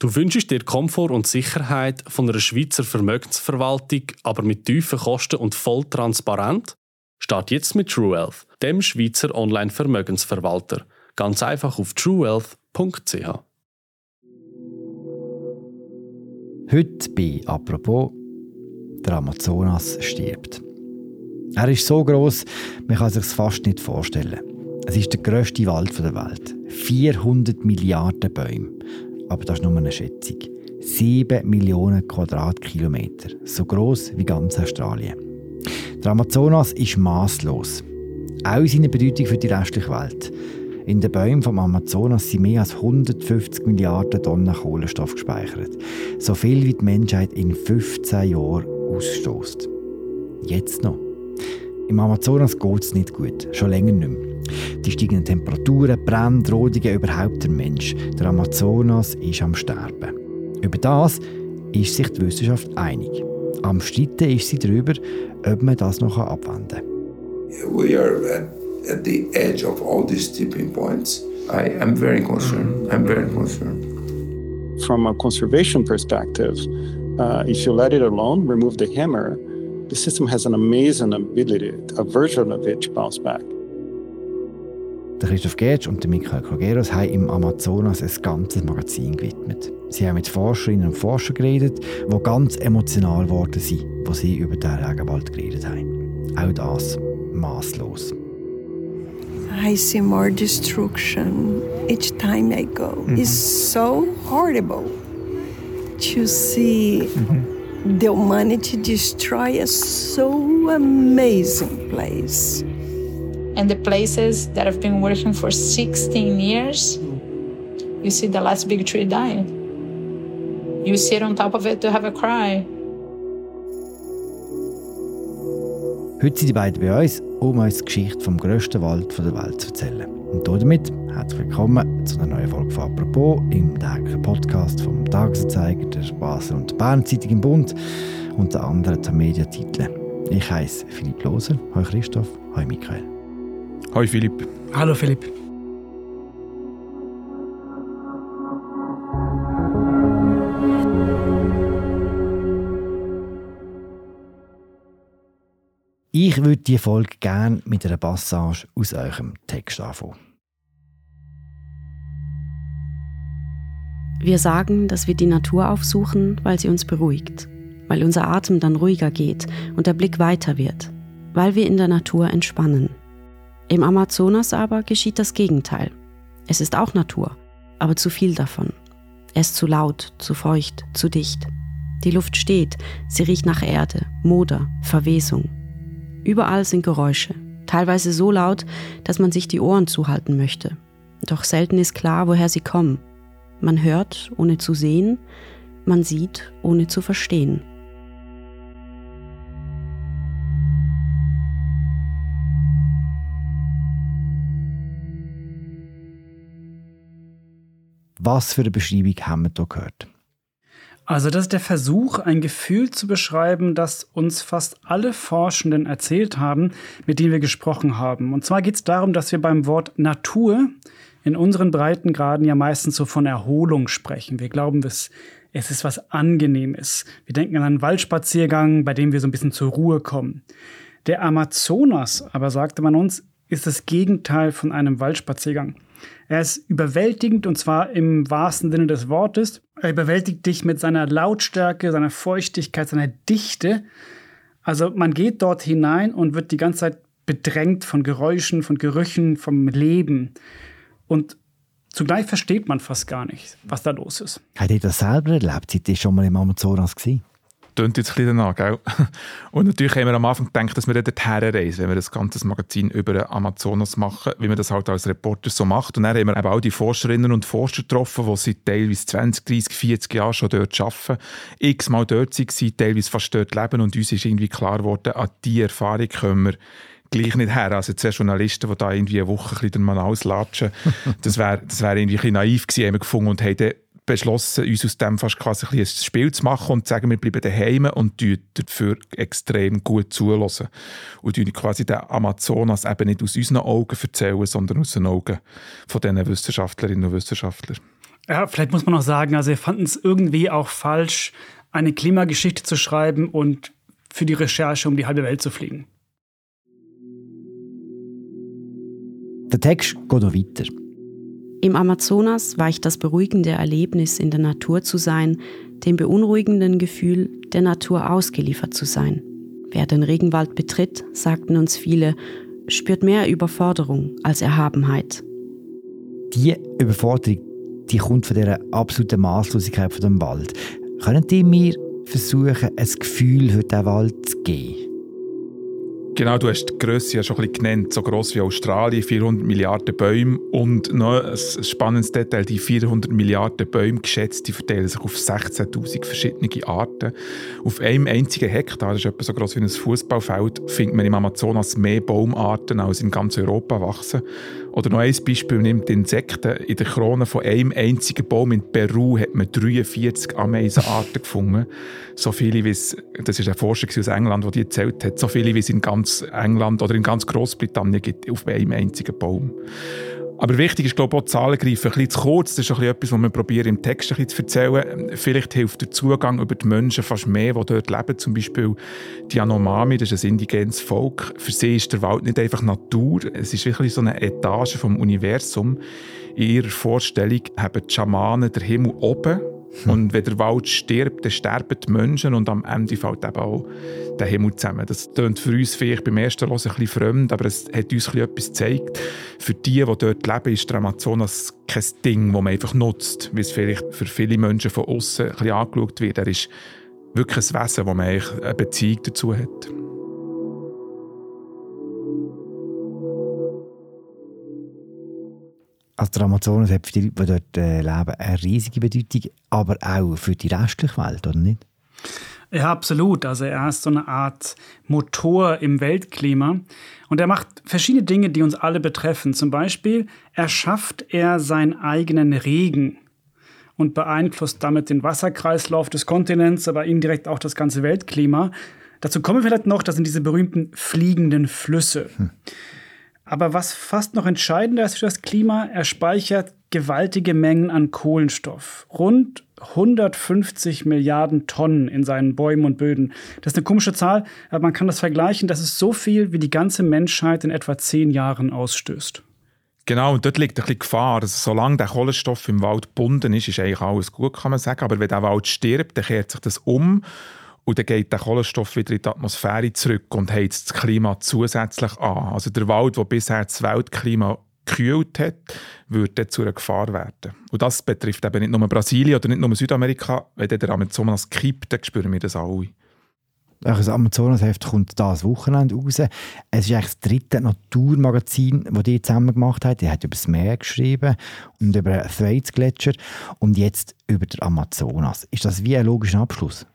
Du wünschst dir Komfort und Sicherheit von einer Schweizer Vermögensverwaltung, aber mit tiefen Kosten und voll transparent? Start jetzt mit TrueWealth, dem Schweizer Online-Vermögensverwalter. Ganz einfach auf truewealth.ch. Heute bei «Apropos», der Amazonas stirbt. Er ist so gross, man kann es sich fast nicht vorstellen. Es ist der grösste Wald der Welt. 400 Milliarden Bäume. Aber das ist nur eine Schätzung. 7 Millionen Quadratkilometer. So gross wie ganz Australien. Der Amazonas ist masslos. Auch in seiner Bedeutung für die restliche Welt. In den Bäumen vom Amazonas sind mehr als 150 Milliarden Tonnen Kohlenstoff gespeichert. So viel wie die Menschheit in 15 Jahren ausstößt. Jetzt noch. Im Amazonas geht es nicht gut, schon länger nicht mehr. Die steigenden Temperaturen, Brände, Rodungen, überhaupt der Mensch. Der Amazonas ist am Sterben. Über das ist sich die Wissenschaft einig. Am Streiten ist sie darüber, ob man das noch abwenden kann. We are at the edge of all these tipping points. I'm very concerned. I'm very concerned. From a conservation perspective, if you let it alone, remove the hammer, the system has an amazing ability, a version of it, to bounce back. Der Christoph Gertsch und Michael Klogeros haben im Amazonas ein ganzes Magazin gewidmet. Sie haben mit Forscherinnen und Forschern geredet, die ganz emotional geworden sind, als sie über den Regenwald geredet haben. Auch das masslos. I see more destruction each time I go. It's so horrible to see the humanity destroy a so amazing place. And the places that have been working for 16 years, you see the last big tree dying. You sit on top of it to have a cry. Heute sind die beiden bei uns, um uns die Geschichte vom grössten Wald der Welt zu erzählen. Und damit herzlich willkommen zu einer neuen Folge von «Apropos» im täglichen Podcast vom Tagesanzeiger, der Basel und Bern Zeitung im Bund, unter anderem der Mediatitel. Ich heiße Philipp Loser. Hallo Christoph. Hallo Michael. Hallo Philipp. Hallo Philipp. Ich würde diese Folge gerne mit einer Passage aus eurem Text anfangen. Wir sagen, dass wir die Natur aufsuchen, weil sie uns beruhigt, weil unser Atem dann ruhiger geht und der Blick weiter wird, weil wir in der Natur entspannen. Im Amazonas aber geschieht das Gegenteil. Es ist auch Natur, aber zu viel davon. Es ist zu laut, zu feucht, zu dicht. Die Luft steht, sie riecht nach Erde, Moder, Verwesung. Überall sind Geräusche, teilweise so laut, dass man sich die Ohren zuhalten möchte. Doch selten ist klar, woher sie kommen. Man hört, ohne zu sehen, man sieht, ohne zu verstehen. Was für eine Beschreibung haben wir hier gehört? Also das ist der Versuch, ein Gefühl zu beschreiben, das uns fast alle Forschenden erzählt haben, mit denen wir gesprochen haben. Und zwar geht es darum, dass wir beim Wort Natur in unseren Breitengraden ja meistens so von Erholung sprechen. Wir glauben, es ist was Angenehmes. Wir denken an einen Waldspaziergang, bei dem wir so ein bisschen zur Ruhe kommen. Der Amazonas, aber sagte man uns, ist das Gegenteil von einem Waldspaziergang. Er ist überwältigend, und zwar im wahrsten Sinne des Wortes. Er überwältigt dich mit seiner Lautstärke, seiner Feuchtigkeit, seiner Dichte. Also man geht dort hinein und wird die ganze Zeit bedrängt von Geräuschen, von Gerüchen, vom Leben. Und zugleich versteht man fast gar nicht, was da los ist. Habt ihr das selber erlebt? Seid ihr schon mal im Amazonas gewesen? Tönt jetzt ein bisschen danach, gell? Und natürlich haben wir am Anfang gedacht, dass wir dorthin reisen, wenn wir das ganze Magazin über den Amazonas machen, wie man das halt als Reporter so macht. Und dann haben wir eben auch die Forscherinnen und Forscher getroffen, die seit teilweise 20, 30, 40 Jahren schon dort arbeiten, x-mal dort waren, teilweise fast dort leben. Und uns ist irgendwie klar geworden, an diese Erfahrung können wir gleich nicht her. Also 2 Journalisten, die da irgendwie eine Woche ein bisschen den Mann auslatschen, das wär irgendwie ein bisschen naiv gewesen, haben wir gefunden, und haben dann beschlossen, uns aus dem fast quasi ein Spiel zu machen und zu sagen, wir bleiben daheim und dafür extrem gut zuhören. Und quasi den Amazonas eben nicht aus unseren Augen erzählen, sondern aus den Augen von diesen Wissenschaftlerinnen und Wissenschaftlern. Ja, vielleicht muss man auch sagen, also wir fanden es irgendwie auch falsch, eine Klimageschichte zu schreiben und für die Recherche um die halbe Welt zu fliegen. Der Text geht noch weiter. Im Amazonas weicht das beruhigende Erlebnis, in der Natur zu sein, dem beunruhigenden Gefühl, der Natur ausgeliefert zu sein. Wer den Regenwald betritt, sagten uns viele, spürt mehr Überforderung als Erhabenheit. Die Überforderung, die kommt von dieser absoluten Maßlosigkeit von dem Wald. Können die mir versuchen, ein Gefühl für diesen Wald zu geben? Genau, du hast die Grösse ja schon ein bisschen genannt, so gross wie Australien, 400 Milliarden Bäume. Und noch ein spannendes Detail, die 400 Milliarden Bäume geschätzt, die verteilen sich auf 16'000 verschiedene Arten. Auf einem einzigen Hektar, das ist etwa so gross wie ein Fußballfeld, findet man im Amazonas mehr Baumarten als in ganz Europa wachsen. Oder noch ein Beispiel, nimmt Insekten. In der Krone von einem einzigen Baum in Peru hat man 43 Ameisenarten gefunden. So viele, wie es, das ist ein Forscher aus England, der die erzählt hat, so viele, wie es in ganz England oder in ganz Großbritannien gibt, auf einem einzigen Baum. Aber wichtig ist, glaube ich, auch die Zahlen greifen ein bisschen zu kurz. Das ist ein bisschen etwas, was wir probieren, im Text ein bisschen zu erzählen. Vielleicht hilft der Zugang über die Menschen fast mehr, die dort leben. Zum Beispiel die Yanomami, das ist ein indigenes Volk. Für sie ist der Wald nicht einfach Natur. Es ist wirklich so eine Etage vom Universum. In ihrer Vorstellung haben die Schamanen den Himmel oben. Und wenn der Wald stirbt, dann sterben die Menschen und am Ende fällt eben auch der Himmel zusammen. Das klingt für uns vielleicht beim ersten Hören ein bisschen fremd, aber es hat uns etwas gezeigt. Für die dort leben, ist der Amazonas kein Ding, das man einfach nutzt, wie es vielleicht für viele Menschen von außen ein bisschen angeschaut wird. Er ist wirklich ein Wesen, wo man eigentlich eine Beziehung dazu hat. Also der Amazonas hat für die Leute, die dort leben, eine riesige Bedeutung, aber auch für die restliche Welt, oder nicht? Ja, absolut. Also er ist so eine Art Motor im Weltklima. Und er macht verschiedene Dinge, die uns alle betreffen. Zum Beispiel erschafft er seinen eigenen Regen und beeinflusst damit den Wasserkreislauf des Kontinents, aber indirekt auch das ganze Weltklima. Dazu kommen wir vielleicht noch, das sind diese berühmten fliegenden Flüsse. Aber was fast noch entscheidender ist für das Klima, er speichert gewaltige Mengen an Kohlenstoff. Rund 150 Milliarden Tonnen in seinen Bäumen und Böden. Das ist eine komische Zahl, aber man kann das vergleichen. Das ist so viel, wie die ganze Menschheit in etwa 10 Jahren ausstößt. Genau, und dort liegt ein bisschen Gefahr. Also, solange der Kohlenstoff im Wald gebunden ist eigentlich alles gut, kann man sagen. Aber wenn der Wald stirbt, dann kehrt sich das um. Und dann geht der Kohlenstoff wieder in die Atmosphäre zurück und heizt das Klima zusätzlich an. Also der Wald, der bisher das Weltklima gekühlt hat, würde dann zu einer Gefahr werden. Und das betrifft eben nicht nur Brasilien oder nicht nur Südamerika. Wenn der Amazonas kippt, dann spüren wir das alle. Das Amazonas-Heft kommt dieses Wochenende raus. Es ist eigentlich das 3. Naturmagazin, das die zusammen gemacht haben. Die hat über das Meer geschrieben und über den Thwaites-Gletscher und jetzt über den Amazonas. Ist das wie ein logischer Abschluss?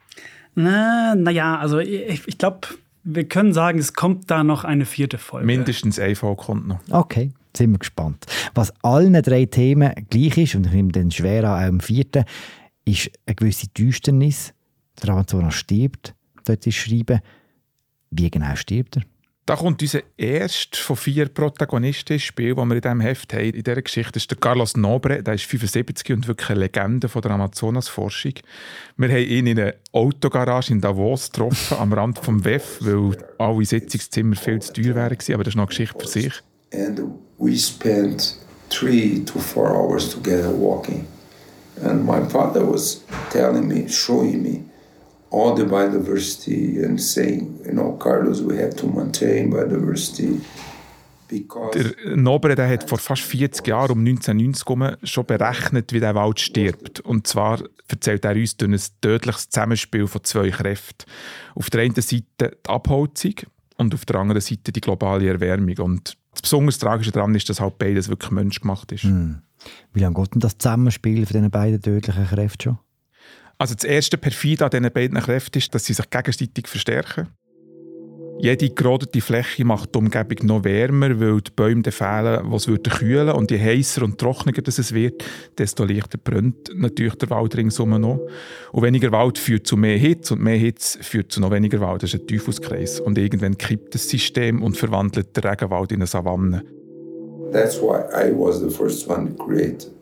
Naja, also ich glaube, wir können sagen, es kommt da noch eine 4. Folge. Mindestens eine Folge kommt noch. Okay, sind wir gespannt. Was allen 3 Themen gleich ist, und ich nehme den schwer an, auch im 4., ist eine gewisse Düsternis. Der Amazonas stirbt, dort ist schreiben. Wie genau stirbt er? Da kommt unser erster von 4 Protagonisten ins Spiel, das wir in diesem Heft haben. In dieser Geschichte ist der Carlos Nobre, der ist 75 und wirklich eine Legende von der Amazonas-Forschung. Wir haben ihn in einer Autogarage in Davos getroffen, am Rand vom WEF, weil alle Sitzungszimmer viel zu teuer wären, aber das ist noch eine Geschichte für sich. And we spent 3 to 4 hours together walking. And my father was telling me, showing me all the biodiversity and saying, Carlos, we have to maintain biodiversity. Der Nobre, der hat vor fast 40 Jahren, um 1990 herum, schon berechnet, wie der Wald stirbt. Und zwar erzählt er uns durch ein tödliches Zusammenspiel von 2 Kräften. Auf der einen Seite die Abholzung und auf der anderen Seite die globale Erwärmung. Und das besonders Tragische daran ist, dass halt beides wirklich menschgemacht ist. Wie lange geht denn das Zusammenspiel von diesen beiden tödlichen Kräften schon? Also das erste Perfide an diesen beiden Kräften ist, dass sie sich gegenseitig verstärken. Jede gerodete Fläche macht die Umgebung noch wärmer, weil die Bäume dann fehlen, die es kühlen würden. Und je heißer und trockener es wird, desto leichter brennt natürlich der Wald ringsum noch. Und weniger Wald führt zu mehr Hitze und mehr Hitze führt zu noch weniger Wald. Das ist ein Teufelskreis. Und irgendwann kippt das System und verwandelt den Regenwald in eine Savanne. That's why I was the first one to create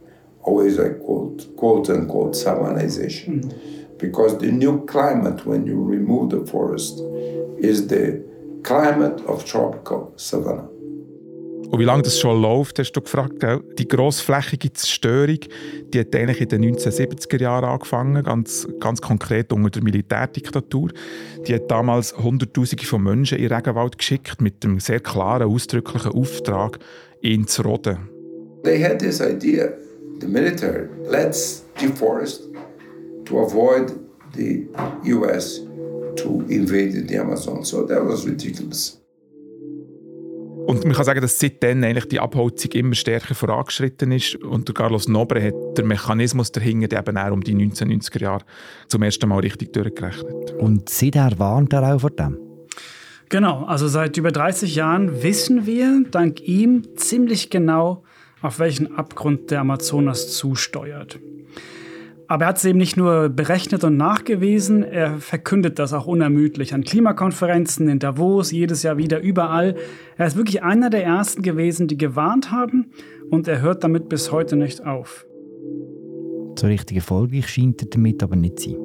always I quote unquote savanization, because the new climate when you remove the forest is the climate of tropical savanna. Und wie lange das schon läuft, hast du gefragt, gell? Die grossflächige Zerstörung, die hat eigentlich in den 1970er Jahren angefangen, ganz konkret unter der Militärdiktatur. Die hat damals Hunderttausende von Menschen in den Regenwald geschickt, mit dem sehr klaren, ausdrücklichen Auftrag, ihn zu roden. They had this idea, the military, let's deforest to avoid the US to invade the Amazon. So that was ridiculous. Und man kann sagen, dass seitdem eigentlich die Abholzung immer stärker vorangeschritten ist. Und der Carlos Nobre hat der Mechanismus dahinter eben auch um die 1990er Jahre zum ersten Mal richtig durchgerechnet. Und seither warnt er auch vor dem? Genau, also seit über 30 Jahren wissen wir dank ihm ziemlich genau, auf welchen Abgrund der Amazonas zusteuert. Aber er hat es eben nicht nur berechnet und nachgewiesen, er verkündet das auch unermüdlich an Klimakonferenzen in Davos, jedes Jahr wieder, überall. Er ist wirklich einer der Ersten gewesen, die gewarnt haben, und er hört damit bis heute nicht auf. So richtig erfolgreich scheint er damit aber nicht zu sein.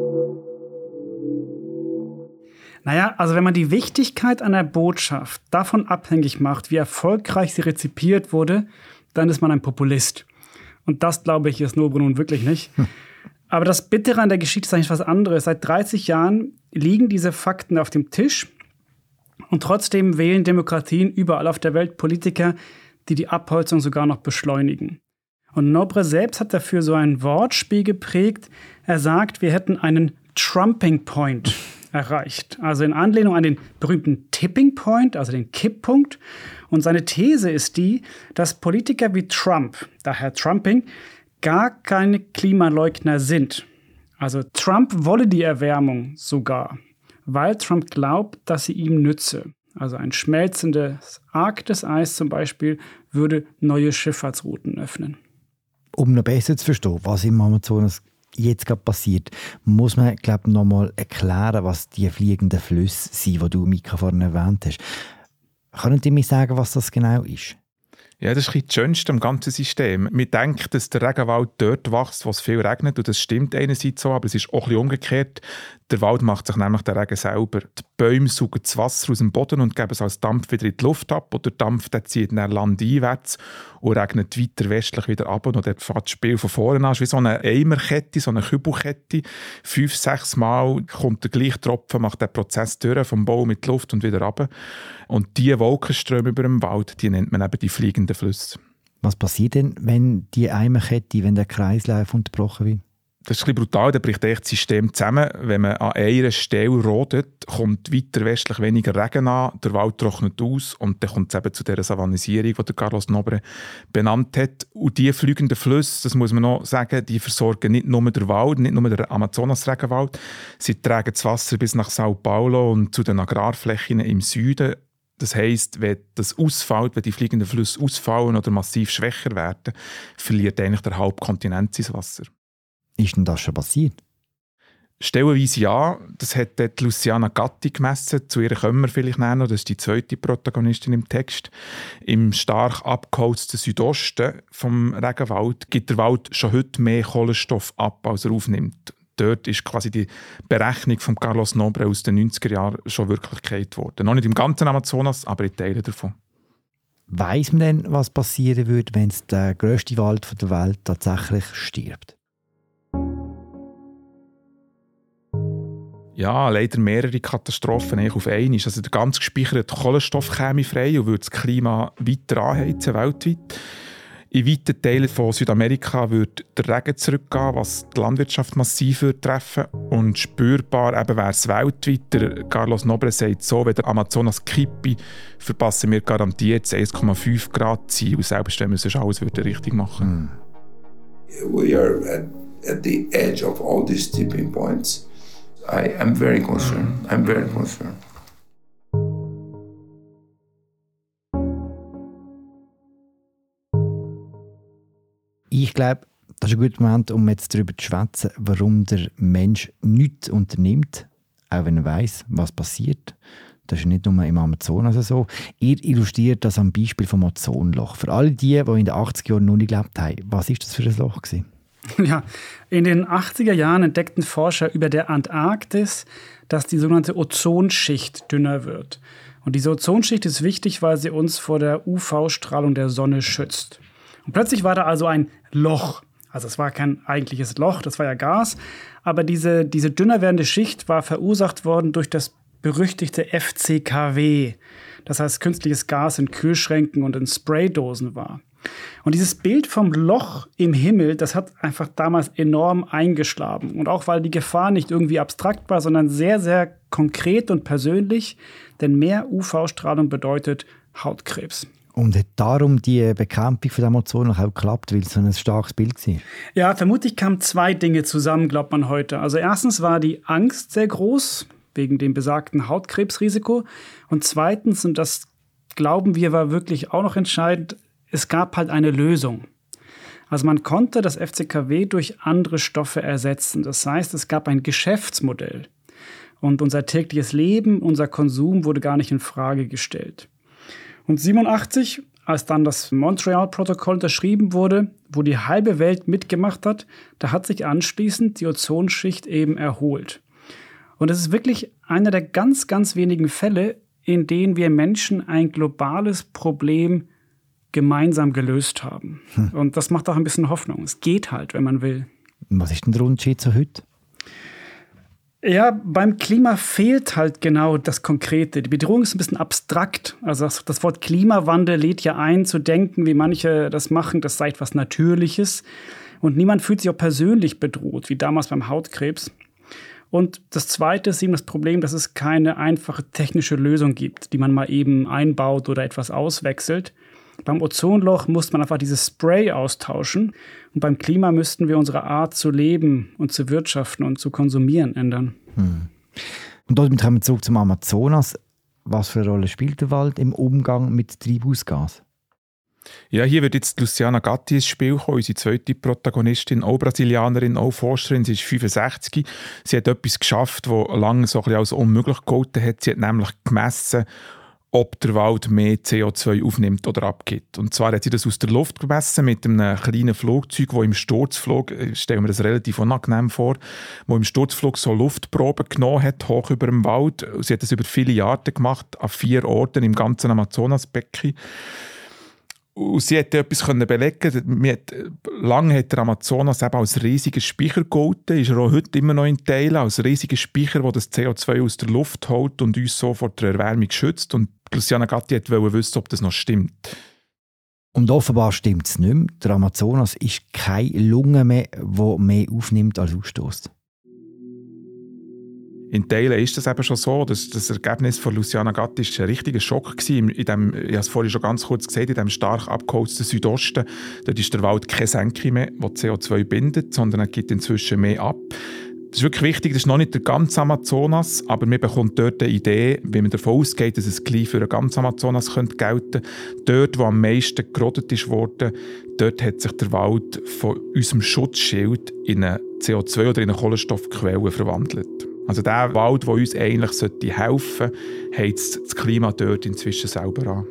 Naja, also wenn man die Wichtigkeit einer Botschaft davon abhängig macht, wie erfolgreich sie rezipiert wurde, dann ist man ein Populist. Und das, glaube ich, ist Nobre nun wirklich nicht. Aber das Bittere an der Geschichte ist eigentlich was anderes. Seit 30 Jahren liegen diese Fakten auf dem Tisch. Und trotzdem wählen Demokratien überall auf der Welt Politiker, die die Abholzung sogar noch beschleunigen. Und Nobre selbst hat dafür so ein Wortspiel geprägt. Er sagt, wir hätten einen Trumping Point erreicht. Also in Anlehnung an den berühmten Tipping Point, also den Kipppunkt. Und seine These ist die, dass Politiker wie Trump, daher Trumping, gar keine Klimaleugner sind. Also Trump wolle die Erwärmung sogar, weil Trump glaubt, dass sie ihm nütze. Also ein schmelzendes Arktiseis zum Beispiel würde neue Schifffahrtsrouten öffnen. Um noch besser zu verstehen, was im Amazonas jetzt gerade passiert, muss man, glaube ich, noch mal erklären, was die fliegenden Flüsse sind, die du, Mika, vorhin erwähnt hast. Können Sie mir sagen, was das genau ist? Ja, das ist das Schönste am ganzen System. Man denkt, dass der Regenwald dort wächst, wo es viel regnet, und das stimmt einerseits so, aber es ist auch ein bisschen umgekehrt. Der Wald macht sich nämlich den Regen selber. Die Bäume saugen das Wasser aus dem Boden und geben es als Dampf wieder in die Luft ab, und der Dampf der zieht dann landeinwärts und regnet weiter westlich wieder ab, und dort fängt das Spiel von vorne an. Es ist wie so eine Eimerkette, so eine Kübelkette. 5-6 Mal kommt der gleiche Tropfen, macht den Prozess durch, vom Baum mit die Luft und wieder runter. Und diese Wolkenströme über dem Wald, die nennt man eben die fliegenden Flüsse. Was passiert denn, wenn die Eimerkette, wenn der Kreislauf unterbrochen wird? Das ist ein bisschen brutal, da bricht echt das System zusammen. Wenn man an einer Stelle rodet, kommt weiter westlich weniger Regen an, der Wald trocknet aus, und dann kommt es eben zu dieser Savannisierung, die Carlos Nobre benannt hat. Und diese fliegenden Flüsse, das muss man noch sagen, die versorgen nicht nur den Wald, nicht nur den Amazonas-Regenwald, sie tragen das Wasser bis nach Sao Paulo und zu den Agrarflächen im Süden. Das heisst, wenn das ausfällt, wenn die fliegenden Flüsse ausfallen oder massiv schwächer werden, verliert eigentlich der halbe Kontinent sein Wasser. Ist denn das schon passiert? Stellenweise ja. Das hat dort Luciana Gatti gemessen. Zu ihr kommen wir vielleicht noch. Das ist die zweite Protagonistin im Text. Im stark abgeholzten Südosten vom Regenwald gibt der Wald schon heute mehr Kohlenstoff ab, als er aufnimmt. Dort ist quasi die Berechnung von Carlos Nobre aus den 90er Jahren schon Wirklichkeit geworden. Noch nicht im ganzen Amazonas, aber in Teilen davon. Weiss man denn, was passieren würde, wenn der grösste Wald der Welt tatsächlich stirbt? Ja, leider mehrere Katastrophen auf einmal. Also der ganz gespeicherte Kohlenstoff käme frei und würde das Klima weiter anheizen, weltweit. In weiten Teilen von Südamerika würde der Regen zurückgehen, was die Landwirtschaft massiv treffen würde. Und spürbar eben wäre es weltweit. Der Carlos Nobre sagt so, wenn der Amazonas kippe, verpassen wir garantiert das 1,5 Grad Ziel. Selbst wenn wir sonst alles richtig machen würden. We are at the edge of all these tipping points. I am very concerned. I'm very concerned. Ich glaube, das ist ein guter Moment, um jetzt darüber zu schwätzen, warum der Mensch nichts unternimmt, auch wenn er weiss, was passiert. Das ist nicht nur im Amazonas so. Ihr illustriert das am Beispiel vom Ozonloch. Für alle die in den 80er Jahren noch nicht gelebt haben, was war das für ein Loch gewesen? Ja, in den 80er Jahren entdeckten Forscher über der Antarktis, dass die sogenannte Ozonschicht dünner wird. Und diese Ozonschicht ist wichtig, weil sie uns vor der UV-Strahlung der Sonne schützt. Und plötzlich war da also ein Loch. Also es war kein eigentliches Loch, das war ja Gas. Aber diese dünner werdende Schicht war verursacht worden durch das berüchtigte FCKW. Das heißt, künstliches Gas in Kühlschränken und in Spraydosen war. Und dieses Bild vom Loch im Himmel, das hat einfach damals enorm eingeschlagen. Und auch weil die Gefahr nicht irgendwie abstrakt war, sondern sehr, sehr konkret und persönlich. Denn mehr UV-Strahlung bedeutet Hautkrebs. Und hat darum die Bekämpfung von der Ozonloch auch geklappt, weil es so ein starkes Bild war? Ja, vermutlich kamen 2 Dinge zusammen, glaubt man heute. Also erstens war die Angst sehr groß, wegen dem besagten Hautkrebsrisiko. Und zweitens, und das glauben wir, war wirklich auch noch entscheidend, es gab halt eine Lösung. Also man konnte das FCKW durch andere Stoffe ersetzen. Das heißt, es gab ein Geschäftsmodell. Und unser tägliches Leben, unser Konsum wurde gar nicht in Frage gestellt. Und 1987, als dann das Montreal-Protokoll unterschrieben wurde, wo die halbe Welt mitgemacht hat, da hat sich anschließend die Ozonschicht eben erholt. Und es ist wirklich einer der ganz, ganz wenigen Fälle, in denen wir Menschen ein globales Problem gemeinsam gelöst haben. Und das macht auch ein bisschen Hoffnung. Es geht halt, wenn man will. Was ist denn der Unterschied zu heute? Ja, beim Klima fehlt halt genau das Konkrete. Die Bedrohung ist ein bisschen abstrakt. Also das Wort Klimawandel lädt ja ein, zu denken, wie manche das machen, das sei etwas Natürliches. Und niemand fühlt sich auch persönlich bedroht, wie damals beim Hautkrebs. Und das Zweite ist eben das Problem, dass es keine einfache technische Lösung gibt, die man mal eben einbaut oder etwas auswechselt. Beim Ozonloch muss man einfach dieses Spray austauschen. Und beim Klima müssten wir unsere Art zu leben und zu wirtschaften und zu konsumieren ändern. Und damit kommen wir zurück zum Amazonas. Was für eine Rolle spielt der Wald im Umgang mit Treibhausgas? Ja, hier wird jetzt Luciana Gatti ins Spiel kommen, unsere zweite Protagonistin, auch Brasilianerin, auch Forscherin. Sie ist 65. Sie hat etwas geschafft, das lange so ein bisschen als unmöglich gegolten hat. Sie hat nämlich gemessen, ob der Wald mehr CO2 aufnimmt oder abgibt. Und zwar hat sie das aus der Luft gemessen mit einem kleinen Flugzeug, das im Sturzflug, stellen wir das relativ unangenehm vor, wo im Sturzflug so Luftproben genommen hat, hoch über dem Wald. Sie hat das über viele Jahre gemacht, an 4 Orten im ganzen Amazonasbecken. Und sie konnte etwas belegen. Lange hat der Amazonas eben als riesiger Speicher gegolten, ist er auch heute immer noch in Teilen, als riesiger Speicher, der das CO2 aus der Luft holt und uns so vor der Erwärmung schützt. Und Luciana Gatti wollte wissen, ob das noch stimmt. Und offenbar stimmt es nicht mehr. Der Amazonas ist keine Lunge mehr, die mehr aufnimmt als ausstößt. In Teilen ist das eben schon so. Das Ergebnis von Luciana Gatti war ein richtiger Schock gewesen. Ich habe es vorhin schon ganz kurz gesagt, in diesem stark abgeholzten Südosten, dort ist der Wald keine Senke mehr, die CO2 bindet, sondern er gibt inzwischen mehr ab. Das ist wirklich wichtig, das ist noch nicht der ganze Amazonas, aber man bekommt dort eine Idee, wie man davon ausgeht, dass es gleich für den ganzen Amazonas gelten könnte. Dort, wo am meisten gerodet ist worden, dort hat sich der Wald von unserem Schutzschild in eine CO2- oder in eine Kohlenstoffquelle verwandelt. Also der Wald, der uns eigentlich helfen sollte, heizt das Klima dort inzwischen selber an.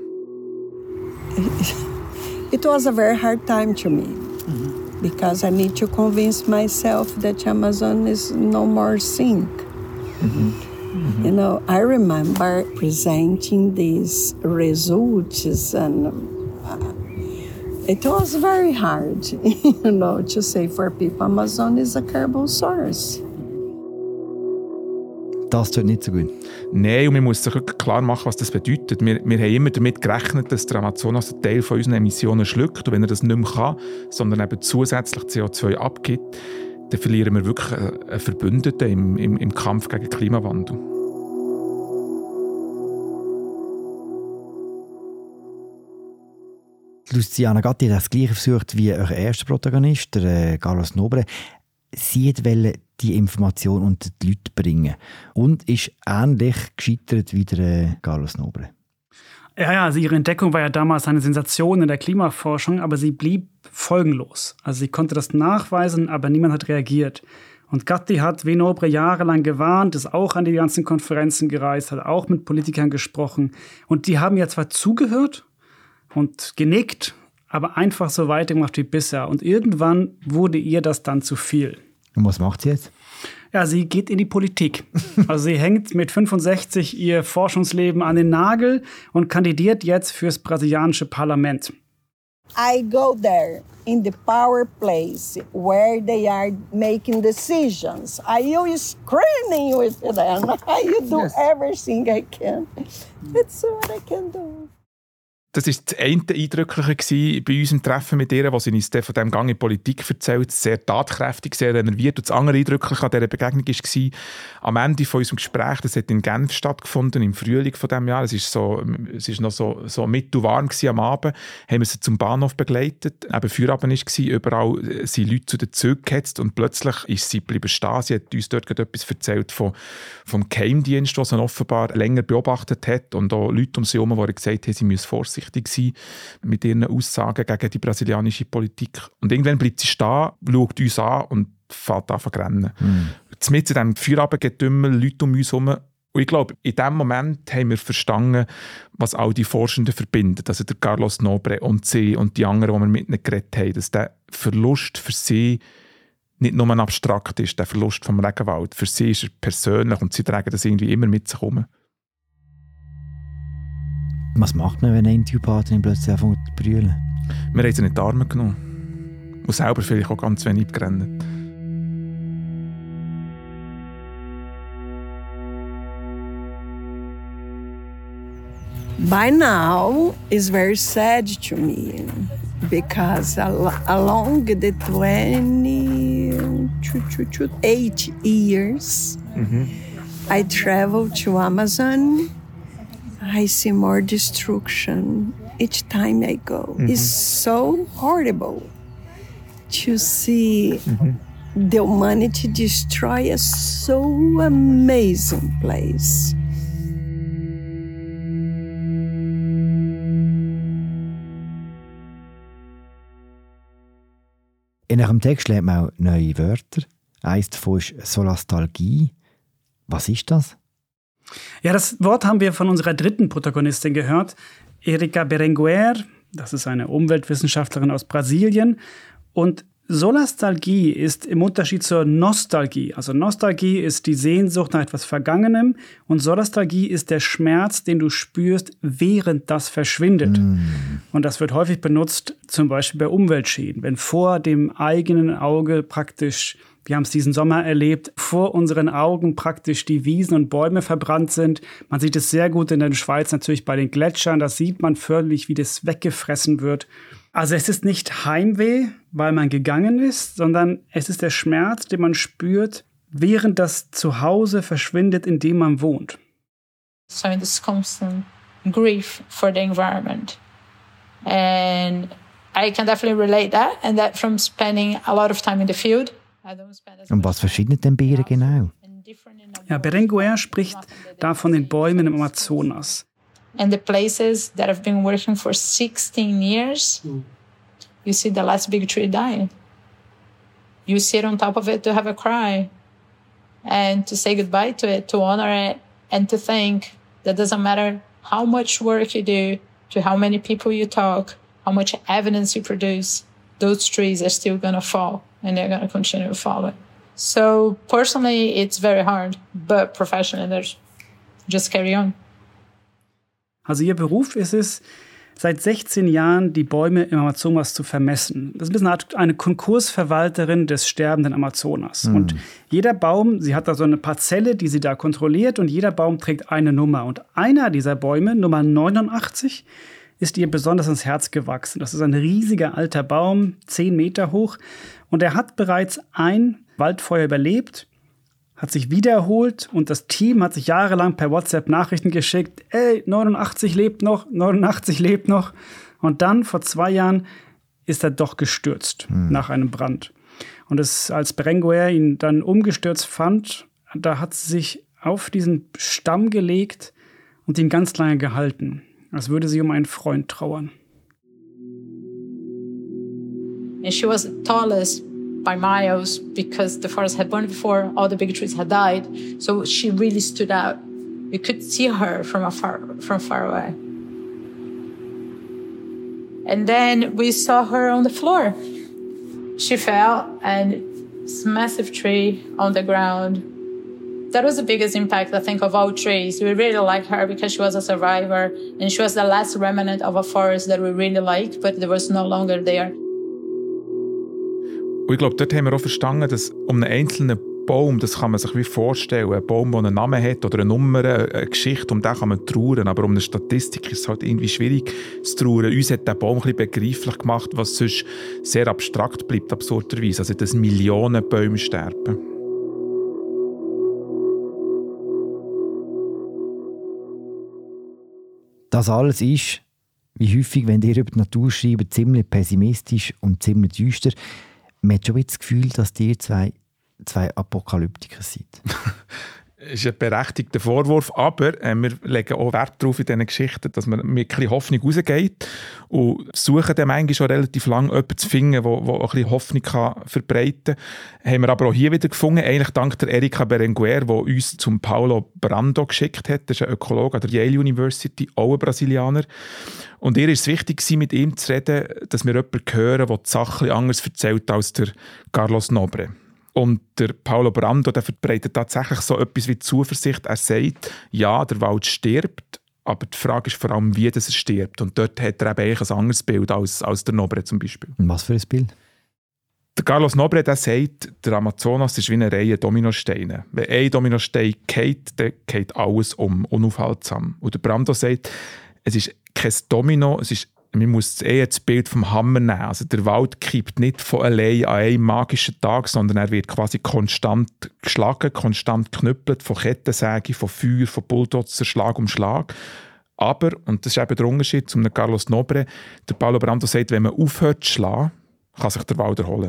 It was a very hard time to me. Because I need to convince myself that the Amazon is no more sink. You know, I remember presenting these results and it was very hard, you know, to say for people Amazon is a carbon source. Das tut nicht so gut. Nein, und man muss sich wirklich klar machen, was das bedeutet. Wir haben immer damit gerechnet, dass der Amazonas einen Teil von unseren Emissionen schluckt. Und wenn er das nicht mehr kann, sondern eben zusätzlich CO2 abgibt, dann verlieren wir wirklich einen Verbündeten im Kampf gegen den Klimawandel. Luciana Gatti hat das Gleiche versucht wie ihr erster Protagonist, der Carlos Nobre. Sie wollte die Information unter die Leute bringen und ist ähnlich gescheitert wie der Carlos Nobre. Ja, also ihre Entdeckung war ja damals eine Sensation in der Klimaforschung, aber sie blieb folgenlos. Also sie konnte das nachweisen, aber niemand hat reagiert. Und Gatti hat Venobre jahrelang gewarnt, ist auch an die ganzen Konferenzen gereist, hat auch mit Politikern gesprochen. Und die haben ja zwar zugehört und genickt, aber einfach so weitergemacht wie bisher. Und irgendwann wurde ihr das dann zu viel. Und was macht sie jetzt? Ja, sie geht in die Politik. Also sie hängt mit 65 ihr Forschungsleben an den Nagel und kandidiert jetzt fürs brasilianische Parlament. I go there in the power place where they are making decisions. I use screaming with them. I do everything I can. That's what I can do. Das war das eine Eindrückliche bei unserem Treffen mit ihr, wo sie uns von diesem Gang in die Politik erzählt. Sehr tatkräftig, sehr renoviert. Und das andere Eindrückliche an dieser Begegnung war, am Ende von unserem Gespräch, das hat in Genf stattgefunden, im Frühling von diesem Jahr. Es war noch so mittelwarm am Abend. Haben wir sie zum Bahnhof begleitet. Eben Feierabend war, überall sind Leute zu den Zügen gehetzt und plötzlich ist sie geblieben stehen. Sie hat uns dort etwas erzählt vom Geheimdienst, der sie offenbar länger beobachtet hat. Und auch Leute um sie herum, die gesagt haben, sie müssen vorsichtig sein mit ihren Aussagen gegen die brasilianische Politik. Und irgendwann bleibt sie stehen, schaut uns an und fängt an zu rennen. Mit in diesem Feierabendgetümmel, Leute um uns herum. Und ich glaube, in diesem Moment haben wir verstanden, was all die Forschenden verbindet. Also der Carlos Nobre und sie und die anderen, die wir mit ihnen geredet haben, dass der Verlust für sie nicht nur ein abstrakt ist, der Verlust vom Regenwald. Für sie ist er persönlich und sie tragen das irgendwie immer mit sich herum. Was macht man, wenn eine Interviewpartnerin plötzlich anfängt zu brüllen? Wir haben sie nicht in die Arme genommen. Und selber vielleicht auch ganz wenig gerannt. By now, it's very sad to me because along the 28 years, I traveled to Amazon. I see more destruction each time I go. It's so horrible to see the humanity destroy a so amazing place. In eurem Text lernt man auch neue Wörter. Eines davon ist Solastalgie. Was ist das? Ja, das Wort haben wir von unserer dritten Protagonistin gehört, Erika Berenguer. Das ist eine Umweltwissenschaftlerin aus Brasilien. Und Solastalgie ist im Unterschied zur Nostalgie. Also Nostalgie ist die Sehnsucht nach etwas Vergangenem und Solastalgie ist der Schmerz, den du spürst, während das verschwindet. Und das wird häufig benutzt, zum Beispiel bei Umweltschäden. Wenn vor dem eigenen Auge praktisch, wir haben es diesen Sommer erlebt, vor unseren Augen praktisch die Wiesen und Bäume verbrannt sind. Man sieht es sehr gut in der Schweiz natürlich bei den Gletschern. Das sieht man förmlich, wie das weggefressen wird. Also es ist nicht Heimweh, weil man gegangen ist, sondern es ist der Schmerz, den man spürt, während das Zuhause verschwindet, in dem man wohnt. So this constant grief for the environment. And I can definitely relate that, and that from spending a lot of time in the field. Und was verschwindet denn bei ihr genau? Ja, Berenguer spricht da von den Bäumen im Amazonas. And the places that I've been working for 16 years, you see the last big tree dying. You sit on top of it to have a cry and to say goodbye to it, to honor it, and to think that doesn't matter how much work you do, to how many people you talk, how much evidence you produce, those trees are still going to fall and they're going to continue falling. So personally, it's very hard, but professionally, there's just carry on. Also ihr Beruf ist es, seit 16 Jahren die Bäume im Amazonas zu vermessen. Das ist eine Konkursverwalterin des sterbenden Amazonas. Und jeder Baum, sie hat da so eine Parzelle, die sie da kontrolliert, und jeder Baum trägt eine Nummer. Und einer dieser Bäume, Nummer 89, ist ihr besonders ins Herz gewachsen. Das ist ein riesiger alter Baum, 10 Meter hoch. Und er hat bereits ein Waldfeuer überlebt, hat sich wiederholt, und das Team hat sich jahrelang per WhatsApp Nachrichten geschickt. Ey, 89 lebt noch, 89 lebt noch. Und dann, vor 2 Jahren, ist er doch gestürzt nach einem Brand. Und als Berenguer ihn dann umgestürzt fand, da hat sie sich auf diesen Stamm gelegt und ihn ganz lange gehalten, als würde sie um einen Freund trauern. And she was the tallest by miles because the forest had burned before all the big trees had died. So she really stood out. You could see her from far away. And then we saw her on the floor. She fell and it's a massive tree on the ground. That was the biggest impact, I think, of all trees. We really liked her because she was a survivor and she was the last remnant of a forest that we really liked, but it was no longer there. Und ich glaube, dort haben wir auch verstanden, dass um einen einzelnen Baum, das kann man sich wie vorstellen, ein Baum, der einen Namen hat oder eine Nummer, eine Geschichte, um den kann man trauern, aber um eine Statistik ist es halt irgendwie schwierig zu trauern. Uns hat der Baum ein bisschen begreiflich gemacht, was sonst sehr abstrakt bleibt, absurderweise, also dass Millionen Bäume sterben. Das alles ist, wie häufig, wenn ihr über die Natur schreibt, ziemlich pessimistisch und ziemlich düster. Man hat schon das Gefühl, dass ihr zwei Apokalyptiker seid. Das ist ein berechtigter Vorwurf, aber wir legen auch Wert darauf in diesen Geschichten, dass man mit ein bisschen Hoffnung rausgeht und suchen dann eigentlich schon relativ lange jemanden zu finden, der ein bisschen Hoffnung kann verbreiten kann. Haben wir aber auch hier wieder gefunden, eigentlich dank der Erika Berenguer, die uns zum Paulo Brando geschickt hat. Das ist ein Ökologe an der Yale University, auch ein Brasilianer. Und ihr war es wichtig, mit ihm zu reden, dass wir jemanden hören, der die Sache anders erzählt als der Carlos Nobre. Und der Paulo Brando, der verbreitet tatsächlich so etwas wie Zuversicht. Er sagt, ja, der Wald stirbt, aber die Frage ist vor allem, wie das er stirbt. Und dort hat er eben eigentlich ein anderes Bild als der Nobre zum Beispiel. Und was für ein Bild? Der Carlos Nobre, der sagt, der Amazonas ist wie eine Reihe Dominosteine. Wenn ein Dominostein fällt, dann fällt alles unaufhaltsam. Und der Brando sagt, es ist kein Domino, man muss eher das Bild vom Hammer nehmen. Also der Wald kippt nicht von allein an einem magischen Tag, sondern er wird quasi konstant geschlagen, konstant geknüppelt, von Kettensäge, von Feuer, von Bulldozer, Schlag um Schlag. Aber, und das ist eben der Unterschied zum Carlos Nobre, der Paulo Brando sagt, wenn man aufhört zu schlagen, kann sich der Wald erholen.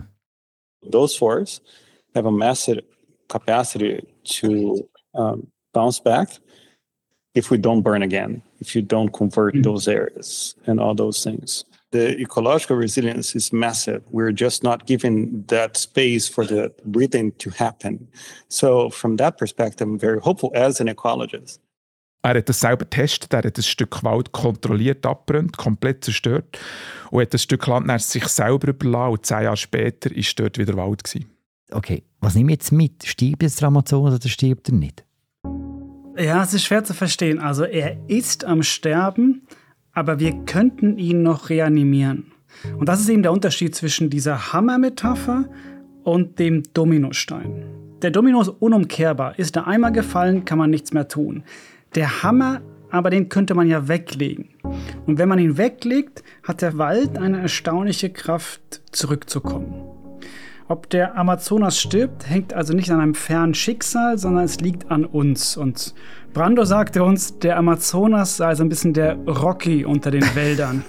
Those forests have a massive capacity to bounce back if we don't burn again, if you don't convert those areas and all those things. The ecological resilience is massive. We're just not giving that space for the breathing to happen. So from that perspective, I'm very hopeful as an ecologist. Er hat das selber getestet, er hat ein Stück Wald kontrolliert abgebrannt, komplett zerstört und hat das Stück Land nach sich selber überlassen und 10 Jahre später war dort wieder Wald gewesen. Okay, was nehme ich jetzt mit? Stirbt jetzt der Amazonas oder stirbt er nicht? Ja, es ist schwer zu verstehen. Also er ist am Sterben, aber wir könnten ihn noch reanimieren. Und das ist eben der Unterschied zwischen dieser Hammermetapher und dem Dominostein. Der Domino ist unumkehrbar. Ist er einmal gefallen, kann man nichts mehr tun. Der Hammer, aber den könnte man ja weglegen. Und wenn man ihn weglegt, hat der Wald eine erstaunliche Kraft, zurückzukommen. Ob der Amazonas stirbt, hängt also nicht an einem fernen Schicksal, sondern es liegt an uns. Und Brando sagte uns, der Amazonas sei so ein bisschen der Rocky unter den Wäldern.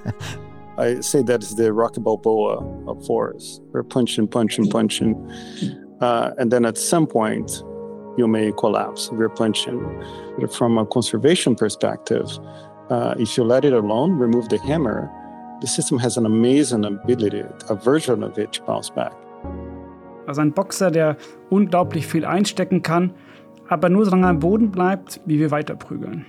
I say that is the Rocky Balboa of forests. We're punching. And then at some point, you may collapse. We're punching. From a conservation perspective, if you let it alone, remove the hammer, the system has an amazing ability, a version of it, to bounce back. Also ein Boxer, der unglaublich viel einstecken kann, aber nur solange er am Boden bleibt, wie wir weiter prügeln.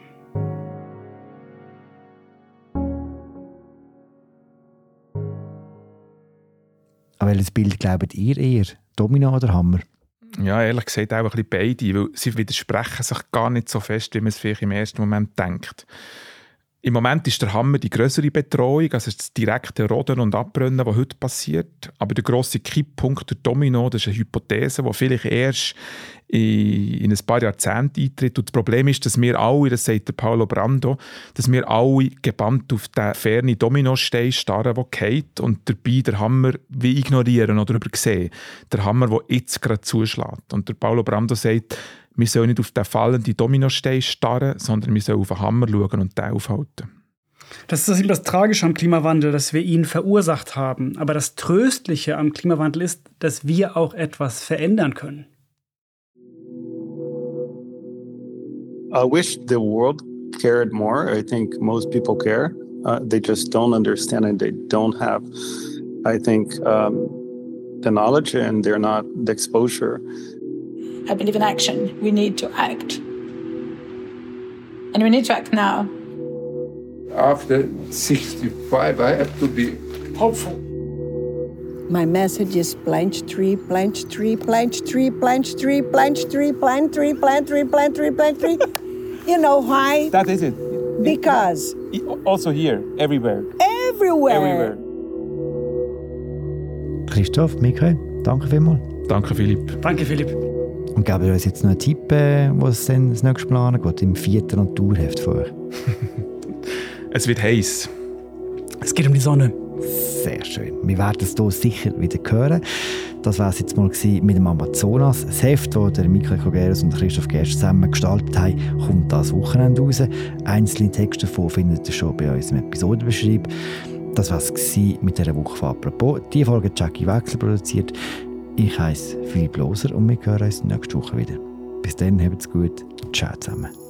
Aber welches Bild glaubt ihr eher? Domino oder Hammer? Ja, ehrlich gesagt auch ein bisschen beide, weil sie widersprechen sich gar nicht so fest, wie man es vielleicht im ersten Moment denkt. Im Moment ist der Hammer die grössere Bedrohung, also das direkte Roden und Abbrennen, das heute passiert. Aber der grosse Kipppunkt, der Domino, das ist eine Hypothese, die vielleicht erst in ein paar Jahrzehnten eintritt. Und das Problem ist, dass wir alle, das sagt der Paulo Brando, dass wir alle gebannt auf den fernen Dominostein starren, der fällt und dabei den Hammer wie ignorieren oder übersehen. Der Hammer, der jetzt gerade zuschlägt. Und der Paulo Brando sagt, wir sollen nicht auf den fallenden Dominostein starren, sondern wir sollen auf den Hammer schauen und den aufhalten. Das ist eben das Tragische am Klimawandel, dass wir ihn verursacht haben. Aber das Tröstliche am Klimawandel ist, dass wir auch etwas verändern können. I wish the world cared more. I think most people care. They just don't understand and they don't have, I think, the knowledge and they're not the exposure. I believe in action. We need to act. And we need to act now. After 65, I have to be hopeful. My message is plant tree, plant tree, plant tree, plant tree, plant tree, plant tree, plant tree, plant tree, plant tree. You know why? That is it. Because. Also here, everywhere. Everywhere. Christoph, Michael, danke vielmals. Danke, Philipp. Danke, Philipp. Und geben wir uns jetzt noch einen Tipp, was dann das nächste Mal angeht, im 4. Naturheft vor. Es wird heiß. Es geht um die Sonne. Sehr schön. Wir werden es hier sicher wieder hören. Das war es jetzt mal mit dem Amazonas. Das Heft, das der Michael Kogeres und Christoph Gerst zusammen gestaltet haben, kommt das Wochenende raus. Einzelne Texte davon findet ihr schon bei uns im Episodenbeschreib. Das war es mit dieser Woche von «Apropos». Die Folge hat Jackie Wechsel produziert. Ich heiße Philipp Loser und wir hören uns nächste Woche wieder. Bis dann, habt's gut. Ciao zusammen.